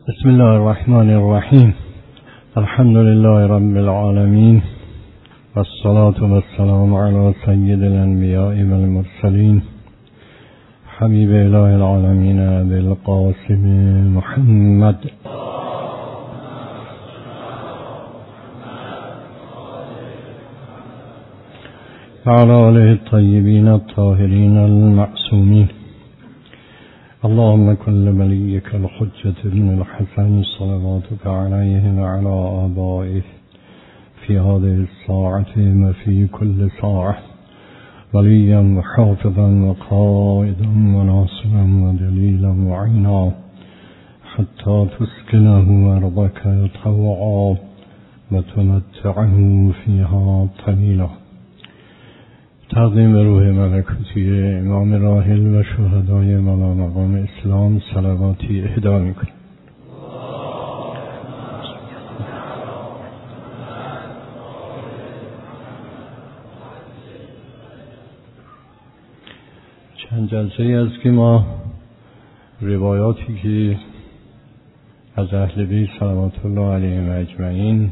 بسم الله الرحمن الرحیم. الحمد لله رب العالمین والصلاة والسلام علی سید الانبیاء والمرسلین حبیب اله العالمین ابی القاسم محمد وعلى آله الطیبین الطاهرین المعصومین. اللهم كن لوليك الحجة بن الحسن صلواتك عليه وعلى آبائه في هذه الساعة وفي كل ساعة وليا وحافظا وقائدا وناصرا ودليلا وعينا حتى تسكنه أرضك طوعا وتمتعه فيها طويلا. تقدیم روح ملکوتی امام راحل و شهدای والا مقام اسلام صلواتی اهدا میکنیم. چند جلسه است که ما روایاتی که از اهل بیت صلوات الله علیهم اجمعین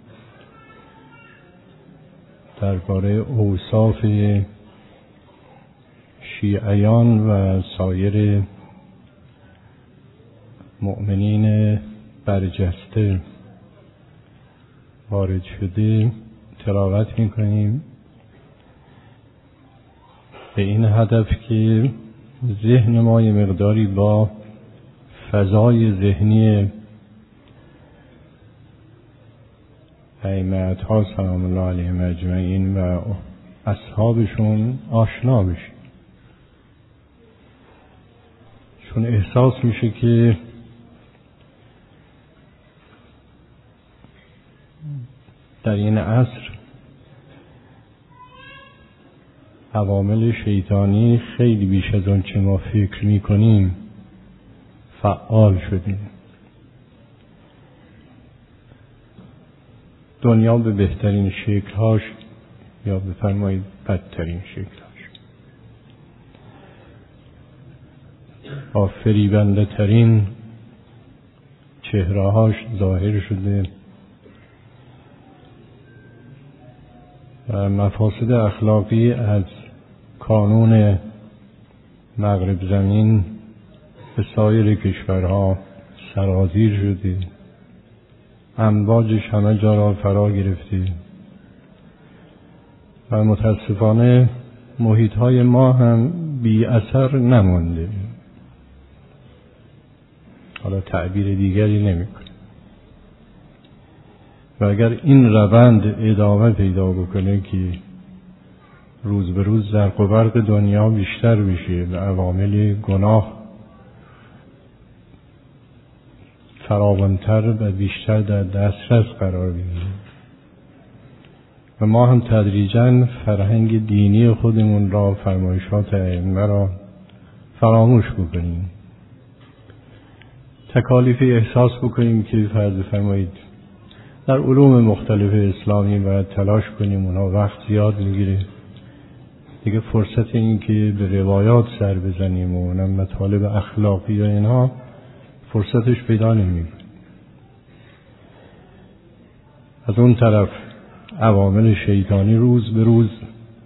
درباره اوصاف شیعیان و سایر مؤمنین برجسته وارد شده تلاوت میکنیم، به این هدف که ذهن ما یه مقداری با فضای ذهنی ائمه ها سلام الله علیهم اجمعین و اصحابشون آشنا بشیم، چون احساس میشه که در این عصر عوامل شیطانی خیلی بیش از آن چه ما فکر میکنیم فعال شدیم. دنیا به بهترین شکل‌هاش یا بفرمایید بدترین شکل‌هاش با فریبنده ترین چهره‌هاش ظاهر شده و مفاسد اخلاقی از کانون مغرب زمین به سایر کشورها سرازیر شده، امواجش همه جا را فرا گرفته و متاسفانه محیط‌های ما هم بی اثر نمانده. حالا تعبیر دیگری نمی‌کنه و اگر این روند ادامه پیدا بکنه که روز به روز زرق و برق دنیا بیشتر بشه و عوامل گناه فراوانتر و بیشتر در دسترس قرار بگیریم و ما هم تدریجاً فرهنگ دینی خودمون را، فرمایشات ائمه را فراموش بکنیم، تکالیفی احساس بکنیم که فرض فرمایید در علوم مختلف اسلامی باید تلاش کنیم، اونا وقت زیاد میگیره دیگه، فرصت این که به روایات سر بزنیم و اونم مطالب اخلاقی و اینها فرصتش پیدا نمی‌کنه. از اون طرف عوامل شیطانی روز به روز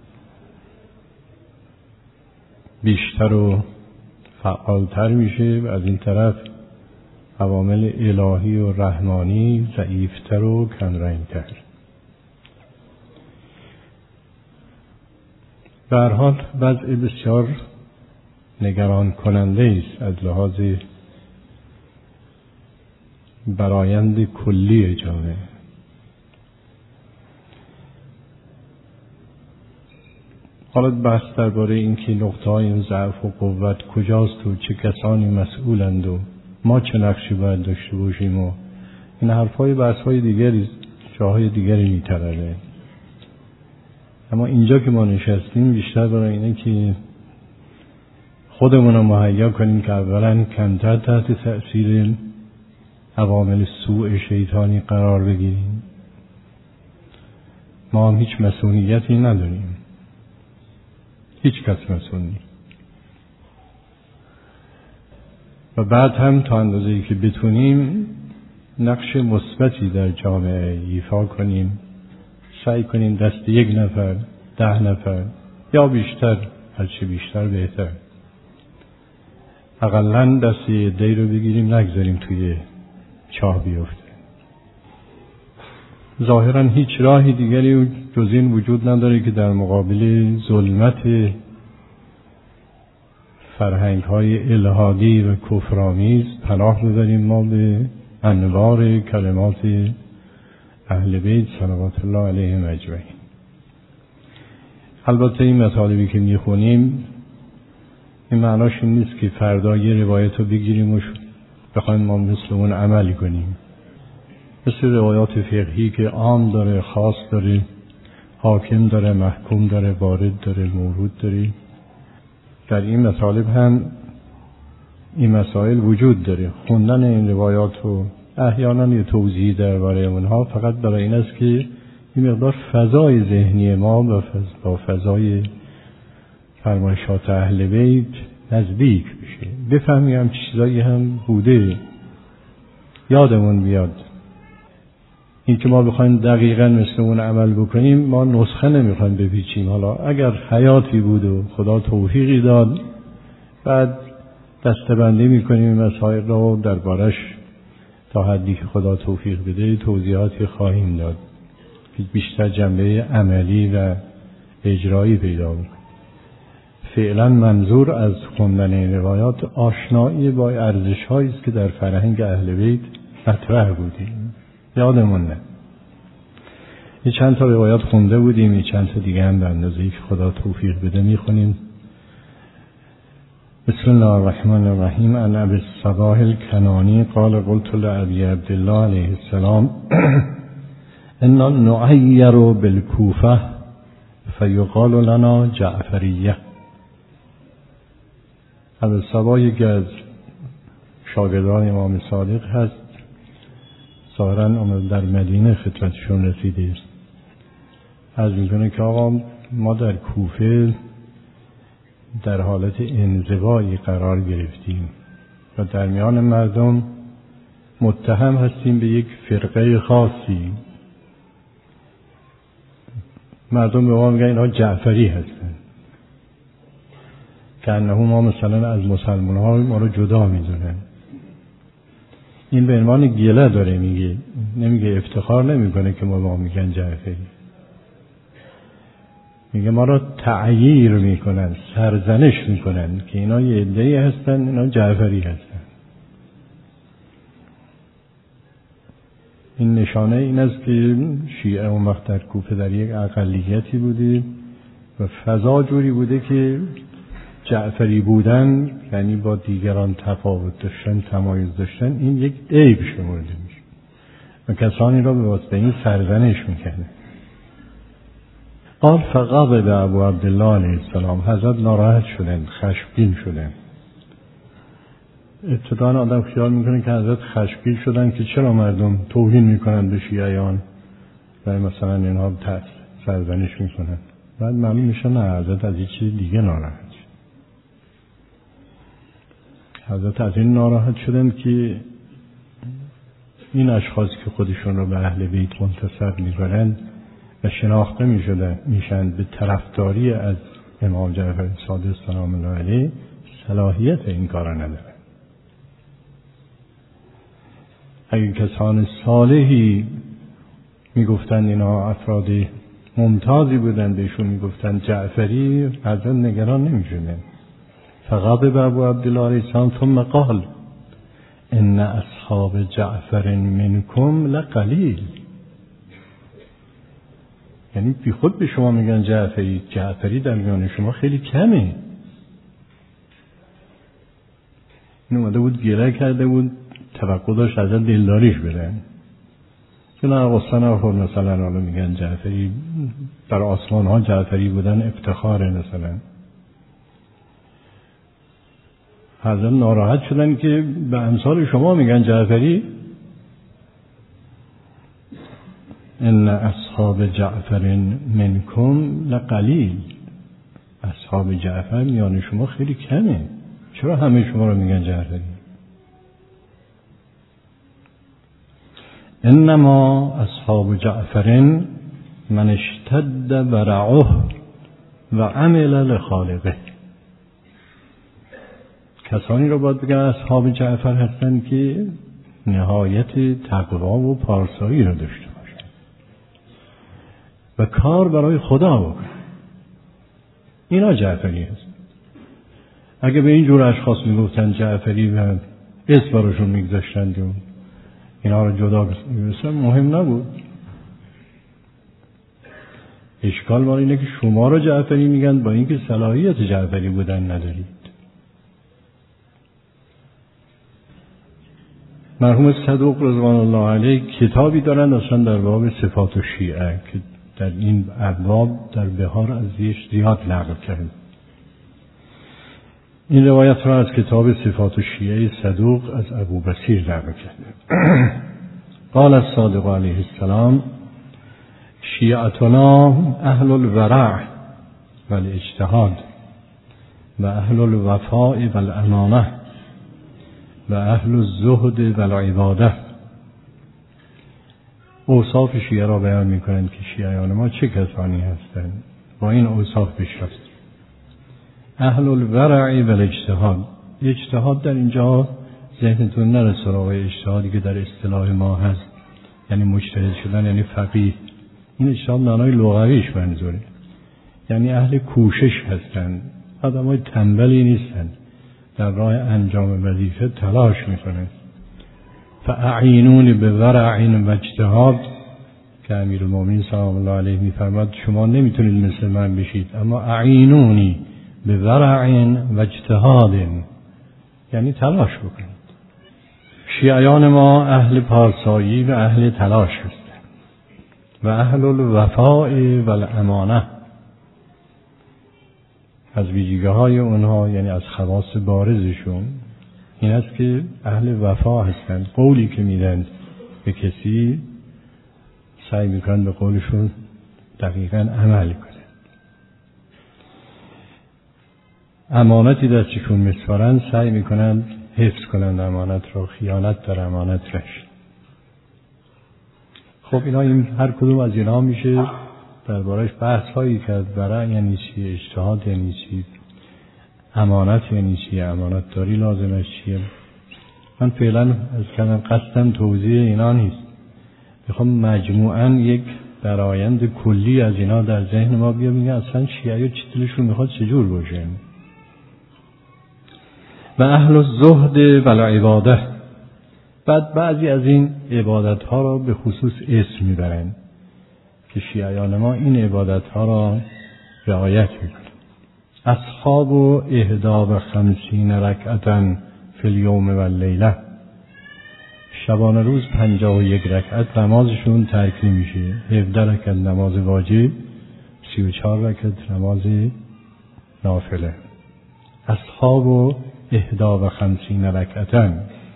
بیشتر و فعالتر میشه و از این طرف عوامل الهی و رحمانی ضعیفتر و کمرنگتر. به هر حال وضع بسیار نگران کننده است از لحاظ برآیند کلی جامعه. حالا بحث درباره این که نقطه‌های ضعف و قوت کجاست و چه کسانی مسئولند و ما چه نقشی باید داشته باشیم و این حرفای بحث‌های دیگری جاهای دیگری می‌طلبه. اما اینجا که ما نشستیم بیشتر برای اینه که خودمون رو مهیا کنیم که اولا کمتر تحت تأثیر عوامل سوء شیطانی قرار بگیریم. ما هم هیچ مسئولیتی نداریم، هیچ کس مسئول نیست و بعد هم تا اندازه‌ای که بتونیم نقش مثبتی در جامعه ایفا کنیم، سعی کنیم دست 1 نفر، 10 نفر یا بیشتر، هرچی بیشتر بهتر، اقلن دست یه عده‌ای رو بگیریم، نگذاریم توی چاه بیفته. ظاهرا هیچ راهی دیگری جز این وجود نداره که در مقابل ظلمت فرهنگ‌های الحادی و کفرآمیز پناه ببریم ما به انوار کلمات اهل بیت صلوات الله علیهم اجمعین. البته این مطالبی که میخونیم این معناش این نیست که فردا یه روایت رو بگیریم و بخوایم ما مثل اون عمل کنیم. مثل روایات فقهی که عام داره، خاص داره، حاکم داره، محکوم داره، وارد داره، مورود داره، در این مطالب هم این مسائل وجود داره. خوندن این روایات و احیانا یه توضیحی درباره اونها فقط برای این است که این مقدار فضای ذهنی ما با فضای فرمایشات اهل بیت نزدیک بشه، بفهمیم چیزایی هم بوده، یادمون بیاد. این که ما بخوایم دقیقاً مثل اون عمل بکنیم، ما نسخه نمیخوایم بپیچیم. حالا اگر حیاتی بود و خدا توفیقی داد، بعد دستبندی میکنیم مسائل را دربارش تا حدی که خدا توفیق بده توضیحاتی خواهیم داد که بیشتر جنبه عملی و اجرایی پیدا میکنه. فعلا منظور از خوندن این روایات آشنایی با ارزش‌هایی است که در فرهنگ اهل بیت مطرح بودیم، یادمون نه. یه چند تا روایات خونده بودیم، یه چند تا دیگه هم به اندازه‌ای که خدا توفیق بده میخونیم. بسم الله الرحمن الرحیم. عن ابی الصباح الکنانی قال قلت لابی عبدالله علیه السلام انا نعیر بالکوفه فیقال لنا جعفریه. ابی الصباح یکی از شاگردان امام صادق هست، ظاهراً در مدینه خدمتشون رسیده است. از میکنه که آقا ما در کوفه در حالت انزوایی قرار گرفتیم و در میان مردم متهم هستیم به یک فرقه خاصی. مردم به ما میگن اینها جعفری هستن، که انه ما مثلا از مسلمان ها ما رو جدا میدونن. این به عنوان گله داره میگه، نمیگه افتخار نمیکنه که ما میگن جعفری. میگه ما را تعییر میکنن، سرزنش میکنن که اینا یه عده‌ای هستن، اینا جعفری هستن. این نشانه این است که شیعه اون وقت در کوفه در یک اقلیتی بوده و فضا جوری بوده که جعفری بودن یعنی با دیگران تفاوت داشتن، تمایز داشتن، این یک عیب شمرده میشه و کسانی را به واسطه این سرزنش میکنه. قال فغضب ابو عبدالله علیه السلام. حضرت ناراحت شدن، خشمگین شدن. ابتداً آدم خیال میکنه که حضرت خشمگین شدن که چرا مردم توهین میکنن به شیعیان و مثلا اینها سرزنش میکنن. بعد معلوم میشه نه، حضرت از یک چیز دیگه ناراحت. حضرت از این ناراحت شدن که این اشخاصی که خودشون رو به اهل بیت منتسب میکنن و شناخته میشن به طرفداری از امام جعفر صادق سلام الله علیه، صلاحیت این کارا ندارن. اگه کسان صالحی میگفتن اینا افراد ممتازی بودن، بهشون میگفتن جعفری، حضرت نگران نمیشدن. فغضب ابو عبدالله علیه السلام ثم قال ان اصحاب جعفر منکم لقلیل. یعنی بی خود به شما میگن جعفری، جعفری در میان شما خیلی کمه. این اومده بود گله کرده بود، توقع داشت از دلداریش بدن. چون اغسطن اخور مثلا حالا میگن جعفری، در آسمان ها جعفری بودن افتخاره مثلا. حضرت ناراحت شدن که به امثال شما میگن جعفری. ان اصحاب جعفر منکم لقلیل. اصحاب جعفر میان شما خیلی کمه، چرا همه شما رو میگن جعفری؟ انما اصحاب جعفر من اشتد ورعه و عمل لخالقه. کسانی رو باید بگن اصحاب جعفر هستند که نهایت تقوا و پارسایی رو داشته باشند و کار برای خدا بکنن. اینا جعفری هست. اگه به این جور اشخاص میگفتن جعفری و اسم براشون میگذاشتند و اینا رو جدا می‌دونستن، مهم نبود. اشکال ما اینه که شما رو جعفری میگن با اینکه صلاحیت جعفری بودن ندارید. مرحوم صدوق رضوان الله علیه کتابی دارن اصلا در باب صفات و شیعه که در این ابواب در بهار ازیش زیاد نقل کرد. این روایت را از کتاب صفات و شیعه صدوق از ابو بصیر نقل کرد. قال الصادق علیه السلام شیعتنا اهل الورع و الاجتهاد و اهل الوفاء و الامانه و اهل الزهد و العباده. اوصاف شیعه را بیان می‌کنند که شیعیان ما چه کسانی هستند. با این اوصاف بشناسید. اهل الورع و الاجتهاد. اجتهاد در اینجا ذهنتون نره سراغ اجتهادی که در اصطلاح ما هست، یعنی مجتهد شدن، یعنی فقیه. این اجتهاد معنای لغویش منظوره، یعنی اهل کوشش هستند، آدمای تنبلی نیستند، در راه انجام وظیفه تلاش میکنند. فاعینون بورع و اجتهاد که امیرالمومنین سلام الله علیه میفرماد شما نمیتونید مثل من بشید، اما اعینونی بورع و اجتهاد، یعنی تلاش بکنید. شیعیان ما اهل پارسایی و اهل تلاش هستند و اهل الوفاء و الامانه. از ویژگی‌های اونها، یعنی از خواص بارزشون این است که اهل وفا هستند. قولی که میدن به کسی سعی میکنن به قولشون دقیقاً عمل کنند. امانتی دستشون میسپارن سعی میکنن حفظ کنند امانت رو، خیانت در امانت نشه. خب اینا این هر کدوم از اینا میشه درباره‌اش بحث هایی کرد. برای یعنی چی، اجتهاد یعنی چی، امانت یعنی چی، امانت داری لازمش چیه. من فعلا از کردم قصدم توضیح اینا نیست، میخوام مجموعاً یک برآیند کلی از اینا در ذهن ما بیا بگم اصلا شیعه چی دلشون میخواد چجور باشه. و اهل الزهد و العباده. بعد بعضی از این عبادت ها را به خصوص اسم میبرند که شیعیان ما این عبادت ها را رعایت میکنند. اصحاب 51 رکعتا فی اليوم و اللیله. شبانه روز 51 رکعت نمازشون ترک نمیشه. 17 رکعت نماز واجب، 34 رکعت نماز نافله. اصحاب 51 رکعتا.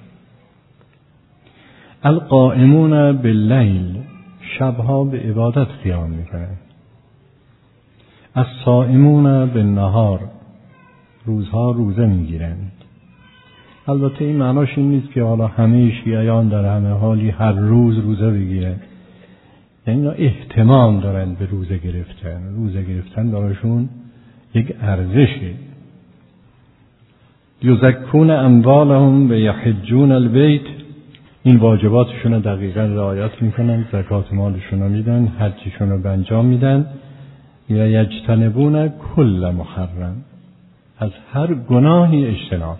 القائمون باللیل. شبها به عبادت قیام میکنند. الصائمون بالنهار. روزها روزه میگیرند. البته این معناش این نیست که حالا همه شیعیان در همه حالی هر روز روزه بگیرند، یعنی اینا اهتمام دارند به روزه گرفتن. روزه گرفتن براشون یک ارزشه. یزکون اموالهم و یحجون البیت. این واجباتشون رو دقیقاً رعایت میکنن، زکات مالشون رو میدن، حجشون رو انجام میدن. یا یجتنبون کل محرم. از هر گناهی اجتناب.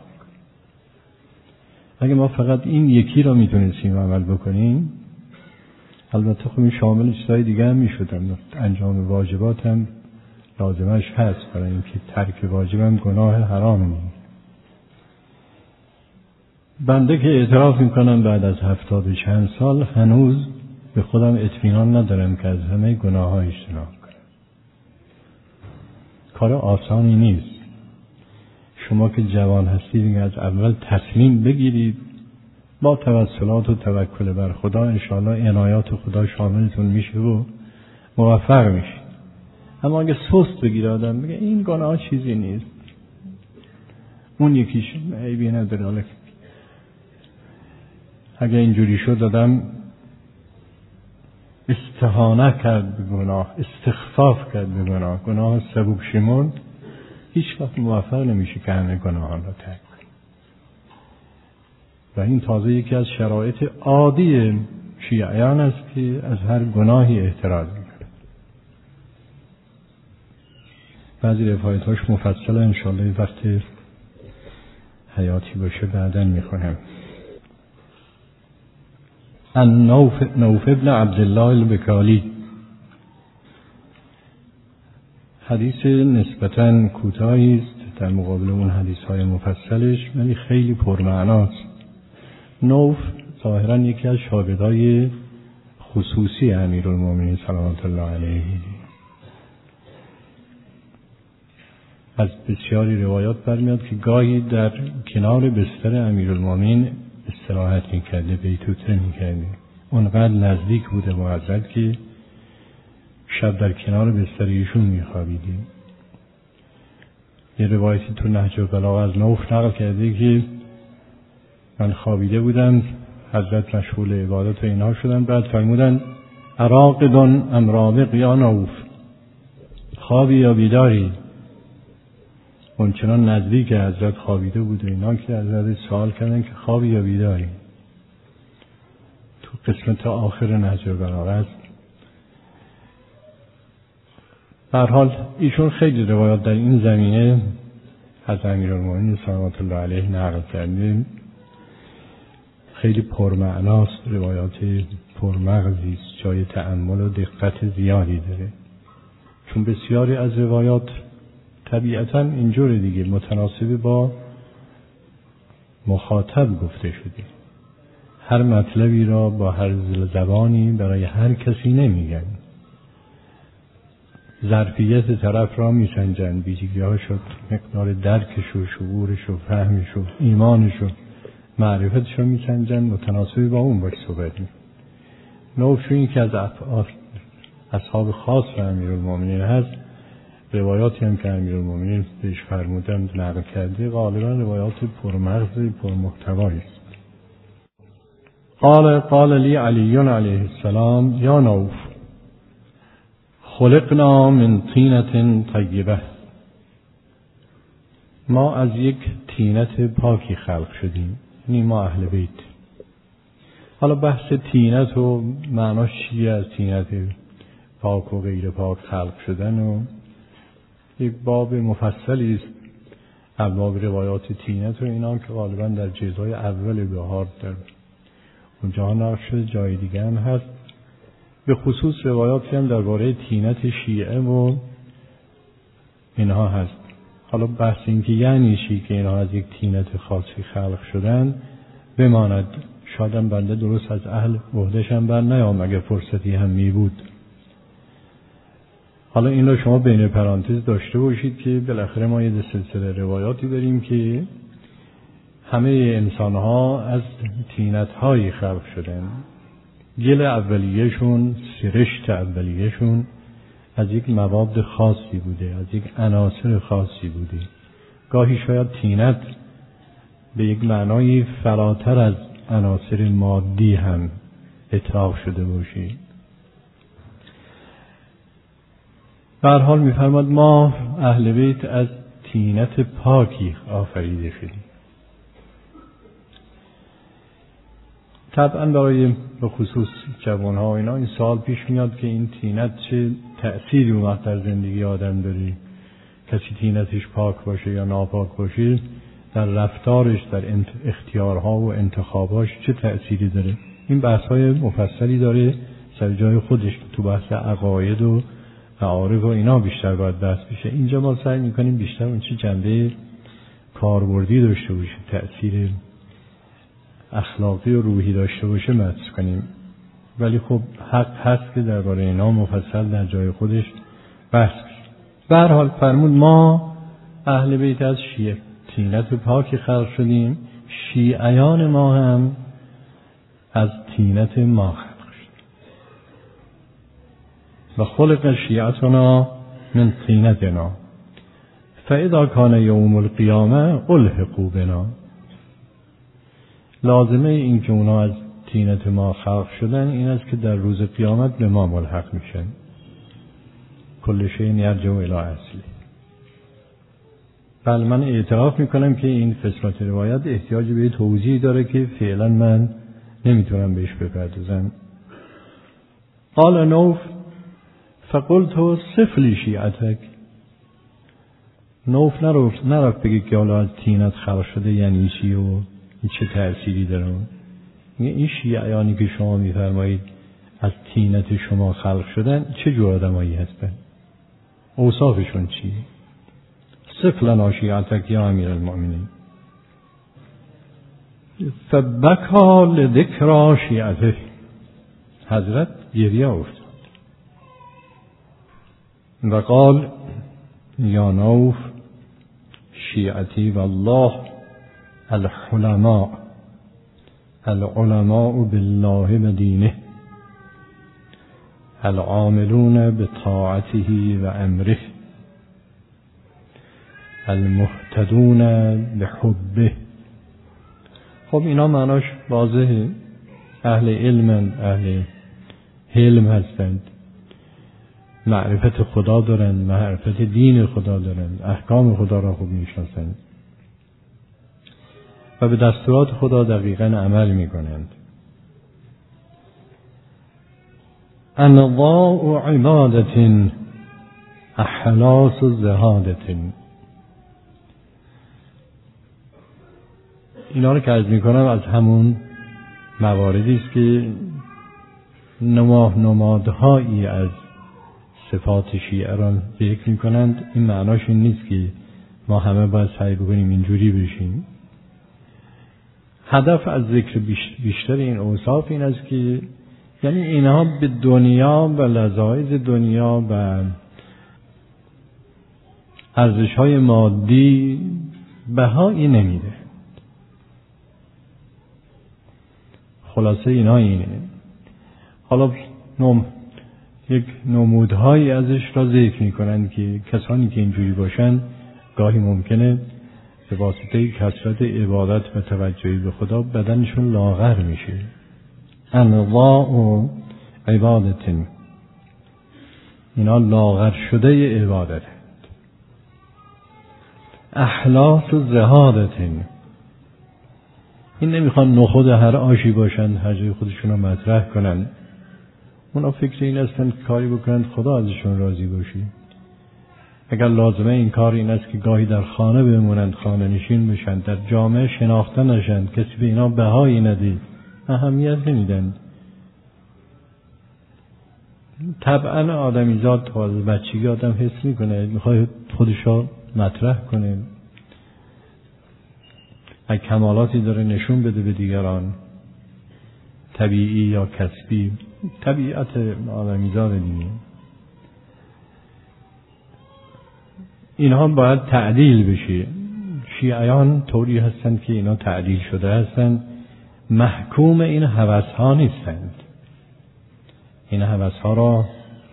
اگه ما فقط این یکی را میتونستیم عمل بکنیم، البته خب این شامل چیزهای دیگه هم میشدن. انجام واجبات هم لازمش هست، برای اینکه ترک واجب هم گناه حرامه. بنده که اعتراف میکنم بعد از 70 و چند سال هنوز به خودم اطمینان ندارم که از همه گناه ها اجتناب کنم. کار آسانی نیست. شما که جوان هستید از اول تصمیم بگیرید با توسلات و توکل بر خدا انشاءالله عنایات خدا شاملتون میشه و موفق میشید. اما اگه سست بگیره آدم بگه این گناه چیزی نیست، اون یکیش عیبی نداره، اگه اینجوری شد آدم استهانه کرد به گناه، استخفاف کرد به گناه، گناه سبک شمرد، هیچ وقت موفق نمیشه که همه گناهان را ترک کنه. و این تازه یکی از شرایط عادی شیعیان است که از هر گناهی احتراز میکنه. بعضی روایت‌هاش مفصل انشاءالله وقت حیاتی باشه بعداً میخونم. ان نوف ابن عبدالله البکالی، حدیث نسبتاً کوتاهی است در مقابل اون حدیث‌های مفصلش، ولی خیلی پرمعناست. نوف ظاهراً یکی از شاگردای خصوصی امیرالمومنین صلوات الله علیه بود. از بسیاری روایات برمیاد که گاهی در کنار بستر امیرالمومنین استراحت میکرده، بیتوته میکرده. اونقدر نزدیک بوده با حضرت که شب در کنار بستر ایشون میخوابیده. یه روایتی تو نهج البلاغه از نوف نقل کرده که من خوابیده بودم، حضرت مشغول عبادت و اینها شدن، بعد فرمودن اراقدون ام رابق یا نوف، خوابی یا بیداری؟ اونچنان نزدیک حضرت خوابیده بود و اینا که حضرت سوال کردن که خوابی یا بیداری. تو قسمت آخر نهج البلاغه است. به هر حال ایشون خیلی روایات در این زمینه از امیرالمومنین صلوات الله علیه نقل کرده، خیلی پرمعناست، روایات پرمغزی است، جای تأمل و دقت زیادی داره. چون بسیاری از روایات طبیعتاً اینجور دیگه متناسب با مخاطب گفته شده. هر مطلبی را با هر زبانی برای هر کسی نمیگن. ظرفیت طرف را میسنجن، ویژگی‌هاش و مقدار درکش و شعورش و فهمش و ایمانش و معرفتش رو میسنجن، متناسب با اون باش صحبت میکنن. نوف این که از اصحاب خاص و امیرالمومنین هست، روایاتی هم که امیرالمومنین بهش فرمودن نقل کرده غالبا روایات پرمغز پرمحتوایی است. قال لی علی علیه السلام یا نوف خلقنا من طینة طیبه، ما از یک طینت پاکی خلق شدیم، یعنی ما اهل بیت. حالا بحث طینت و معناش چیه، از طینت پاک و غیر پاک خلق شدن و یک باب مفصلی است، ابواب روایات طینت و اینا که غالبا در جزای اول بهار در اونجا نقل شده، جای دیگه هم هست. به خصوص روایاتی هم درباره طینت شیعه و اینها هست. حالا بحث این که یعنی چی که اینها از یک طینت خاصی خلق شدن بماند، شاید بنده درست از اهل عهده‌شم بر نیام اگر فرصتی هم می بود. حالا این رو شما بین پرانتز داشته باشید که بالاخره ما یه سلسله روایاتی داریم که همه انسان‌ها از طینت‌هایی خلق شدن. گل اولیه‌شون، سرشت اولیه‌شون از یک مواد خاصی بوده، از یک عناصر خاصی بوده. گاهی شاید طینت به یک معنای فراتر از عناصر مادی هم اطلاق شده باشه. به هر حال می‌فرماد ما اهل بیت از طینت پاکی آفریده شدیم. طبعا برای به خصوص جوان‌ها و اینا این سوال پیش میاد که این طینت چه تأثیری اون در زندگی آدم داره. کسی طینتش پاک باشه یا ناپاک باشه، در رفتارش، در اختیارها و انتخاباش چه تأثیری داره. این بحث‌های مفصلی داره سر جای خودش، تو بحث عقاید و معارف و اینا بیشتر باید بحث بشه. اینجا ما سعی می‌کنیم بیشتر اون چه جنبه کاربردی داشته باشه، تأثیر اخلاقی و روحی داشته باشه مطرح کنیم. ولی خب حق هست که درباره اینا مفصل در جای خودش بحث بشه. به هر حال فرمود ما اهل بیت از شیعه طینت پاکی خلق شدیم، شیعیان ما هم از طینت ما خلق شد. و خلق شیعتنا من طینتنا فاذا کان یوم القیامه الحقوا بنا. لازمه این که اونا از طینت ما خلق شدن این است که در روز قیامت به ما ملحق میشن. کل شیء یرجع الی اصله. بله من اعتراف میکنم که این فصلات روایت احتیاج به توضیح داره که فعلا من نمیتونم بهش بپردازم. قال نوف فقلت صف لی شیعتک. نوف نرفت بگی که حالا از طینت خلق شده یعنی چی و چه تأثیری داره. این شیعیانی که شما میفرمایید از طینت شما خلق شدن چه جور آدمایی هستن؟ اوصافشون چیه؟ صف لنا شیعتک یا امیر المؤمنین. فبکا لذکر شیعته. حضرت گریه افتاد و قال یا نوف شیعتی والله العلماء بالله و دینه العاملون بطاعته و امره المهتدون بحبه. خب اینا معناش واضحه. اهل علم هستند، معرفت خدا دارند، معرفت دین خدا دارند، احکام خدا را خوب میشناسند و به دستورات خدا دقیقاً عمل میکنند. انواع عبادت احلاس زهادت. اینا رو که عرض میکنم از همون مواردی است که نمادهایی از صفات شیعه را ذکر میکنند. این معناش این نیست که ما همه باید سعی بکنیم اینجوری بشیم. هدف از ذکر بیشتر این اوصاف این است که یعنی اینها به دنیا و لذایذ دنیا و ارزش‌های مادی بهایی نمیده. خلاصه اینها اینه. حالا یک نمودهایی ازش را ذکر می‌کنند که کسانی که اینجوری باشن گاهی ممکنه به واسطه کثرت عبادت و توجهی به خدا بدنشون لاغر میشه. انواع عبادت، اینا لاغر شده عبادت. احلاس زهادت، این نمیخوان نخود هر آشی باشند هر جای خودشون رو مطرح کنن. اونا فکر این هستن که کاری بکنند خدا ازشون راضی باشی. اگر لازمه این کار این است که گاهی در خانه بمونند، خانه نشین بشن، در جامعه شناخته نشن، کسی به اینا بهایی نده، اهمیت نمیدن. طبعا آدمیزاد تا از بچگی آدم حس میکنه میخواد خودشو مطرح کنه، اگه کمالاتی داره نشون بده به دیگران، طبیعی یا کسبی، طبیعت آدمیزاد دیگه. اینها باید تعدیل بشه. شیعیان طوری هستند که اینا تعدیل شده هستند، محکوم این هوس ها نیستند. این هوس ها را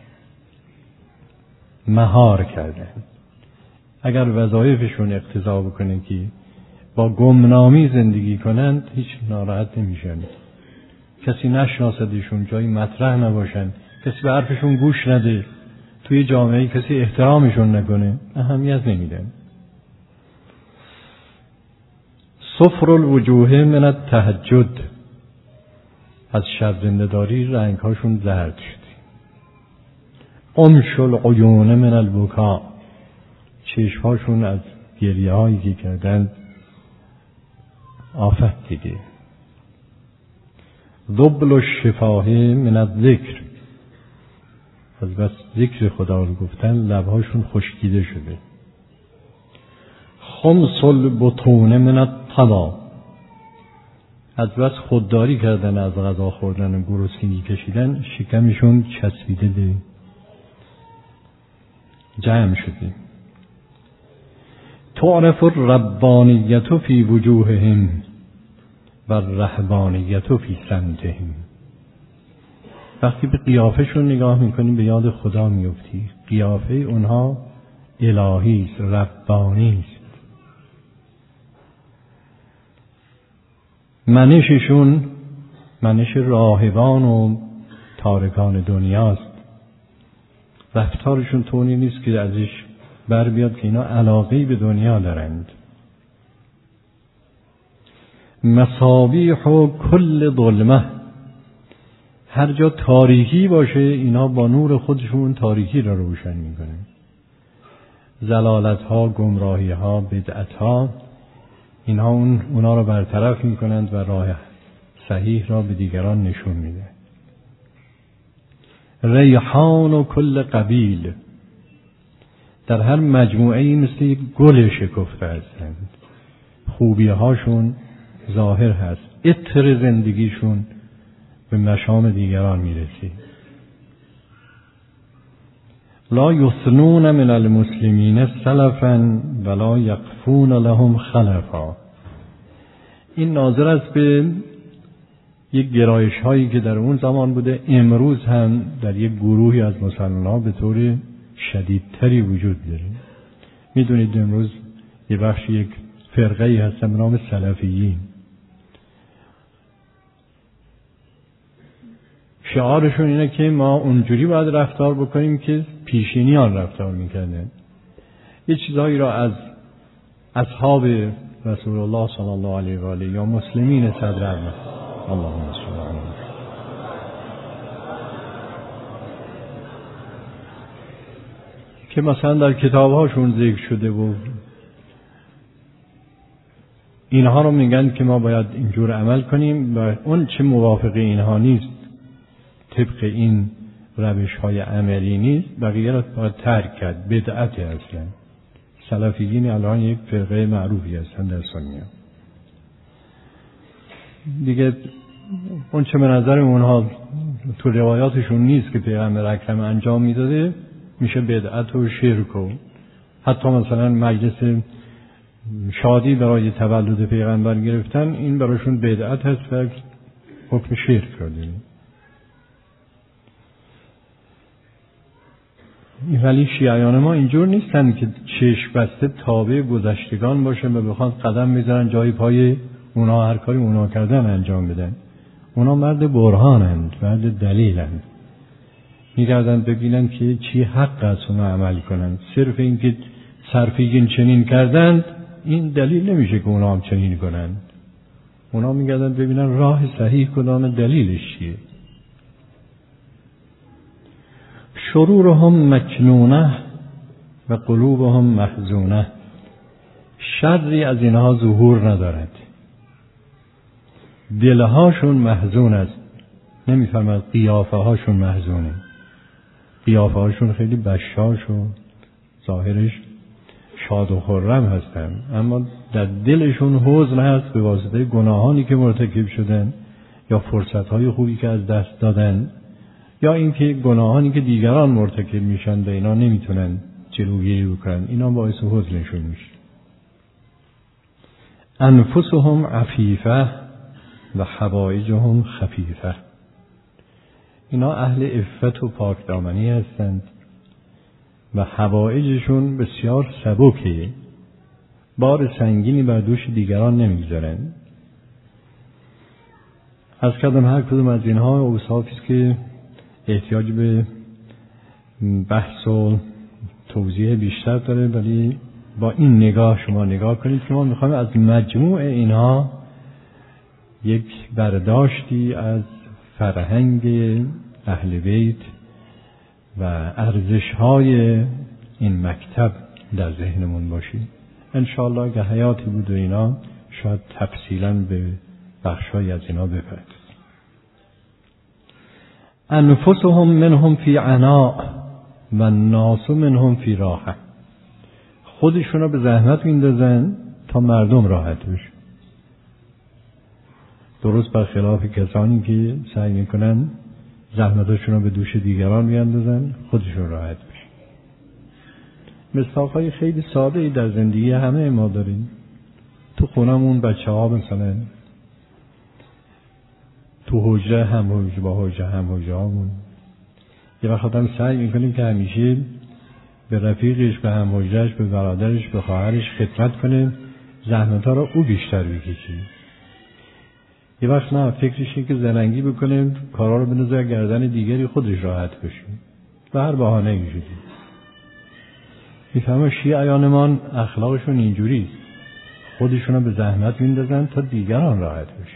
مهار کردند. اگر وظایفشون اقتضا بکنه که با گمنامی زندگی کنند هیچ ناراحت نمیشن. کسی نشناسدشون، جایی مطرح نباشن، کسی به حرفشون گوش نده، توی جامعه کسی احترامشون نکنه، اهمیت نمیدن. صفر الوجوه من التهجد، از شرزنده‌داری رنگهاشون زرد شده. امش العیون من البکا، چشمهاشون از گریه هایی که کردن آفت دیده. ذبل الشفاه من الذکر، از بس ذکر خدا رو گفتن لبهاشون خشکیده شده. خمس البطون من الطما، از بس خودداری کردن از غذا خوردن و گرسنگی کشیدن شکمشون چسبیده ده، جمع شده. تعرف الربانیت فی وجوههم و الرهبانیت فی سمتهم. وقتی به قیافشون نگاه میکنی به یاد خدا میفتی. قیافه اونها الهی است، ربانی است. منششون منش راهبان و تارکان دنیاست. رفتارشون طوری نیست که ازش بر بیاد که اینا علاقه‌ای به دنیا دارند. مصابیح و کل ظلمه، هر جا تاریکی باشه اینا با نور خودشون تاریکی را روشن میکنن. ضلالت ها، گمراهی ها، بدعت ها، اینها اونا را برطرف میکنند و راه صحیح را به دیگران نشون میده. ریحان و کل قبیل، در هر مجموعه مثل یک گل شکفته هستند. خوبی هاشون ظاهر هست، عطر زندگیشون به مشام دیگران میرسید. لا یثنون من المسلمین سلفا ولا یقفون لهم خلفا. این ناظر است به یک گرایش هایی که در اون زمان بوده، امروز هم در یک گروهی از مسلمان‌ها به طور شدیدتری وجود داره. میدونید امروز یه بخش یک فرقه‌ای هستن به نام سلفیین. شعارشون اینه که ما اونجوری باید رفتار بکنیم که پیشینیان رفتار میکردن. یه چیزهایی را از اصحاب رسول الله صلی الله علیه و آله یا مسلمین صدر اول اللهم صل علی که مثلا در کتابهاشون ذکر شده و اینها رو میگن که ما باید اینجور عمل کنیم و اون چه موافق اینها نیست، طبق این روش های عملی نیست، بقیه را باید ترک کرد. بدعت اصلا. سلفیین الان یک فرقه معروفی هستن در سنی‌ها. دیگه اون چه به نظر اونها تو روایاتشون نیست که پیغمبر اکرم انجام میداده میشه بدعت و شرک و حتی مثلا مجلس شادی برای تولد پیغمبر گرفتن این براشون بدعت هست و حکم شرک را داره. ولی شیعیان ما اینجور نیستن که چشم بسته تابع گذشتگان باشن و بخوان قدم بذارن جای پای اونا هر کاری اونا کردن انجام بدن. اونا مرد برهانند، مرد دلیلند. میگردن ببینن که چی حق است اونا عمل کنن. صرف این که صرفیگین چنین کردند این دلیل نمیشه که اونا هم چنین کنن. اونا میگردن ببینن راه صحیح کدام، دلیلش چیه. شرورهم مکنونه و قلوبهم محزونه. شری از اینها ظهور ندارد، دلهاشون محزون است. نمیفرماد قیافه هاشون محزونه. قیافه هاشون خیلی بشاش و ظاهرش شاد و خرم هستن، اما در دلشون حزن هست به واسطه گناهانی که مرتکب شدن یا فرصتهای خوبی که از دست دادن یا اینکه گناهانی که دیگران مرتکب میشن به اینا نمیتونن جلوگیری بکنن. اینا باعث حزنشون میشه. انفسهم عفیفه و حوائجهم خفیفه. اینا اهل عفت و پاکدامنی هستند و حوائجشون بسیار سبکه، بار سنگینی بر دوش دیگران نمیگذارن. از کدام هر کدوم از اینها اوصافی است که احتیاج به بحث و توضیح بیشتر داره، ولی با این نگاه شما نگاه کنید که ما میخوایم از مجموع اینها یک برداشتی از فرهنگ اهل بیت و ارزش‌های این مکتب در ذهنمون باشید. انشاءالله اگه حیاتی بود و اینا شاید تفصیلاً به بخشای از اینا بپردازیم. انفسهم منهم فی عناء و الناس منهم فی راحه. خودشون رو به زحمت میندازن تا مردم راحت بشن، درست برخلاف کسانی که سعی میکنن زحمتاشون رو به دوش دیگران بیاندازن خودشون راحت بشن. مثالهای خیلی ساده ای در زندگی همه ما داریم. تو خونمون بچه ها مثلا تو حجره هم حجره با حجره هم حجره هامون یه وقت هم سعی میکنیم که همیشه به رفیقش، به هم حجرش، به برادرش، به خواهرش خدمت کنه، زحمت ها رو او بیشتر بکشه. یه وقت نه فکرشه که زرنگی بکنه کارا رو بندازه گردن دیگری خودش راحت بشه و هر بهانه اینجوری. میفهمه شیعیانمان اخلاقشون اینجوری خودشون رو به زحمت میندازن تا دیگران راحت بشه.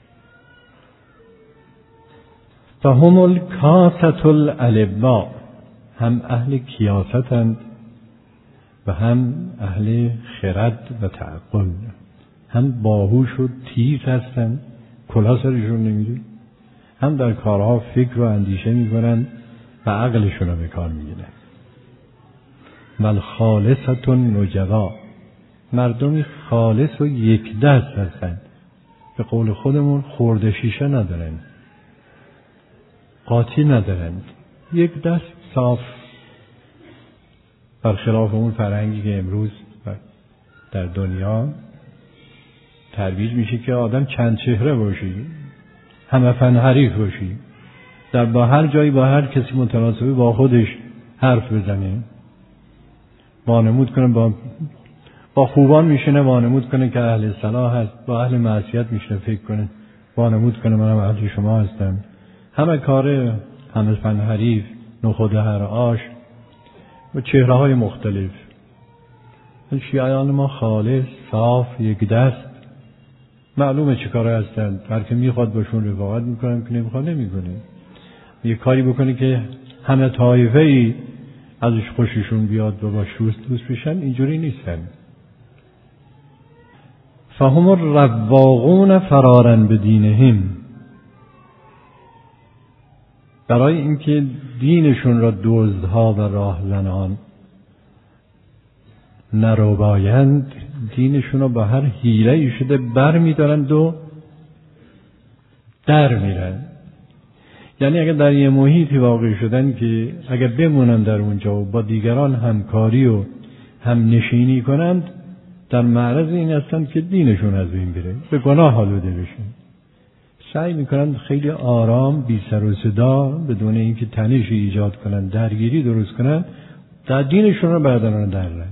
فهم الکاسة الالبا، هم اهل کیاستند و هم اهل خرد و تعقل، هم باهوش و تیز هستند کلاه سرشون نمیره، هم در کارها فکر و اندیشه میکنند و عقلشون رو به کار میگیرن. والخالصة النجبا، مردمی خالص و یک دست هستند، به قول خودمون خورده شیشه ندارن، قاطی ندارند، یک دست صاف، برخلاف اون فرهنگی که امروز در دنیا ترویج میشه که آدم چند چهره باشی، همه فن حریف باشی، در با هر جایی با هر کسی متناسبه با خودش حرف بزنه، وانمود کنه با خوبان میشنه وانمود کنه که اهل صلاح هست، با اهل معصیت میشنه فکر کنه وانمود کنه منم اهل شما هستم، همه کاره، همه فن حریف، نخود هر آش و چهره های مختلف. شیعیان ما خالص، صاف، یک دست، معلومه چه کاره هستند، هر که میخواد باشون رفاقت میکنن که نمیخواد نمیکنه، یه کاری بکنه که همه طایفه‌ای ازش خوششون بیاد و باش دوست بشن، اینجوری نیستن. فهم الرواقون فرارا بدینهم، برای اینکه دینشون را دزدها و راهزنان نروبایند، دینشون را با هر حیله‌ای شده بر می‌دارند و در میرن. یعنی اگر در یه محیطی واقع شدن که اگر بمونن در اونجا و با دیگران همکاری و هم نشینی کنند، در معرض این هستند که دینشون از بین بره، به گناه آلوده بشن. سعی میکنند خیلی آرام، بی سر و صدا، بدون اینکه تنشی ایجاد کنند، درگیری درست کنند، در دینشون رو بردارن درن.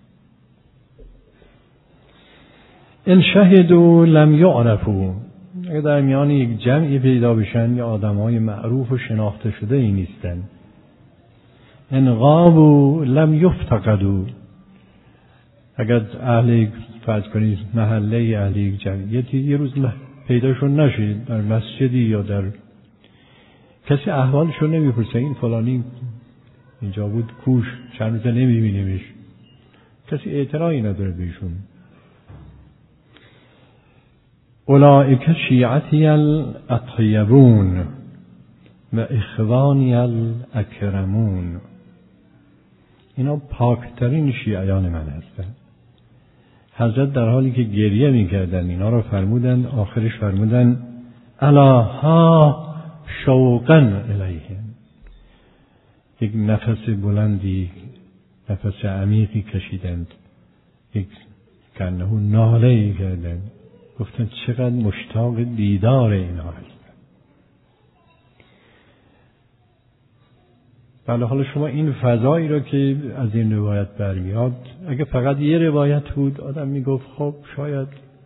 ان شهدوا لم یعرفوا، اگر در میان یک جمعی پیدا بشن یا آدمای معروف و شناخته شده ای نیستن. ان غابوا لم یفتقدوا، اگر اهل فرض کنید محله اهل یک جمعیتی یه روز پیداشون نشید در مسجدی یا در کسی احوالشون نمیپرسه، این فلانی اینجا بود کوش چند روزه نمیبینیمش، کسی اعتراضی نداره بهشون. اولئک شیعتی الاطیبون و اخوانی الاکرمون، اینا پاکترین شیعیان من هستند. حضرت در حالی که گریه میکردن اینا را فرمودند، آخرش فرمودند الا ها شوقا الیهم، یک نفس بلندی، نفس عمیقی کشیدند، یک کنه ناله‌ای کردند، گفتند چقدر مشتاق دیدار اینا هستند. بله، حالا شما این فضایی را که از این روایت برمیاد، اگه فقط یه روایت بود آدم میگفت خب شاید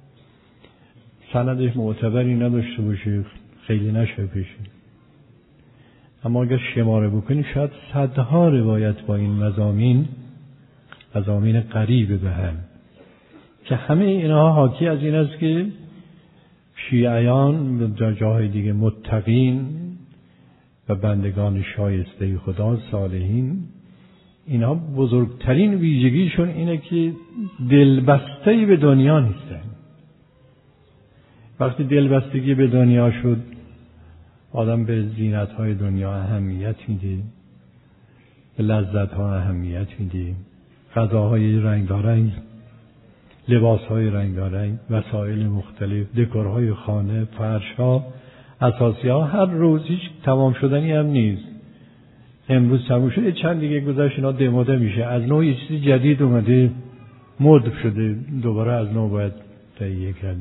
سندش معتبری نداشته باشه، خیلی نشه بشه، اما اگر شماره بکنی شاید صدها روایت با این مضامین قریب به هم، که همه اینها حاکی از این است که شیعیان در جاهای دیگه متقین و بندگان شایسته خدا صالحین، اینها بزرگترین ویژگیشون اینه که دلبسته‌ای به دنیا نیستن. وقتی دلبستگی به دنیا شد، آدم به زینت‌های دنیا اهمیت میده، به لذت‌ها اهمیت میده، غذاهای رنگارنگ، لباس‌های رنگارنگ، وسایل مختلف، دکورهای خانه، فرش‌ها، اساسی‌ها، هر روز هیچ تمام شدنی هم نیست. امروز تموم شده، چند دیگه گذشت اینا دموده میشه، از نوع یه چیزی جدید اومده، مد شده، دوباره از نوع باید تهیه کرد.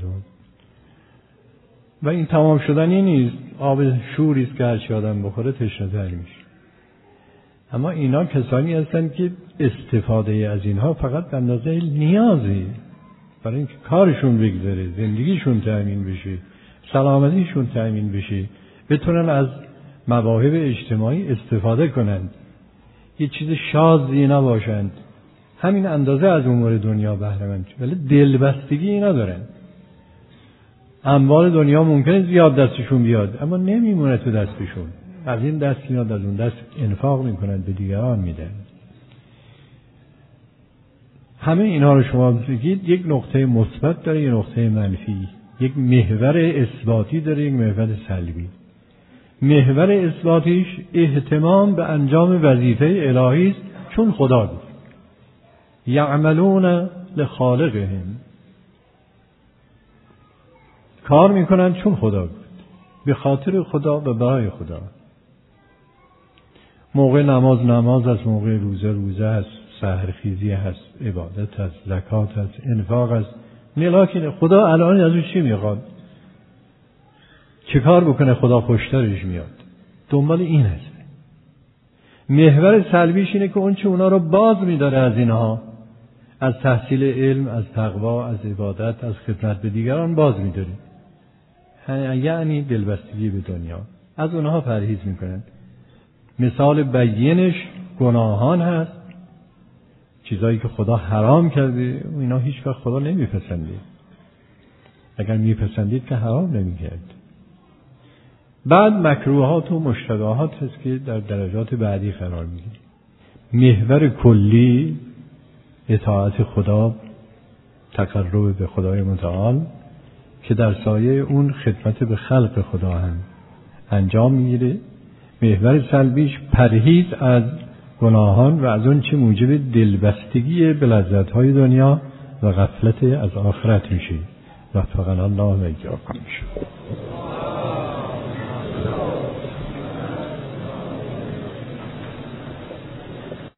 و این تمام شدنی نیست، آب شوری است که هرچی آدم بخوره تشنه‌تر میشه. اما اینا کسانی هستن که استفاده از اینها فقط به اندازه نیازی، برای اینکه کارشون بگذره، زندگیشون تأمین بشه، سلامتیشون تأمین بشه، بتونن از مواهب اجتماعی استفاده کنند، یه چیز شاذی نباشند، همین اندازه از امور دنیا بهره مند، ولی دلبستگی اینا دارن. اموال دنیا ممکنه زیاد دستشون بیاد اما نمیمونه تو دستشون، از این دست میاد از اون دست انفاق میکنن، به دیگران میدن. همه اینا رو شما بگید یک نقطه مثبت داره، یک نقطه منفی، یک محور اثباتی داره، یک محور سلبی. محور اثباتیش اهتمام به انجام وظیفه الهی است، چون خدا گفت یعملون لخالقهم، کار میکنن چون خدا گفت، به خاطر خدا و برای خدا. موقع نماز هست، موقع روزه هست، سحرخیزی هست، عبادت هست، زکات هست، انفاق هست. ملاکین خدا الان از اون چی میخواد؟ چه کار بکنه خدا خوشترش میاد؟ دنبال این هست. محور سلبیش اینه که اون چه اونا رو باز میداره از اینها، از تحصیل علم، از تقوا، از عبادت، از خدمت به دیگران باز میداره، یعنی دلبستگی به دنیا. از اونها پرهیز میکنن. مثال بیینش گناهان هست، چیزایی که خدا حرام کرده، اینا هیچ وقت خدا نمیپسنده. اگر میپسندید که حرام نمیکرد. بعد مکروهات و مشتبهات هست که در درجات بعدی قرار میگیره. محور کلی اطاعت خدا، تقرب به خدای متعال که در سایه اون خدمت به خلق خدا هم انجام میگیره. محور سلبیش پرهیز از گناهان و از اون چه موجب دلبستگی به لذت‌های دنیا و غفلت از آخرت میشه. وفقنا الله و ایاکم.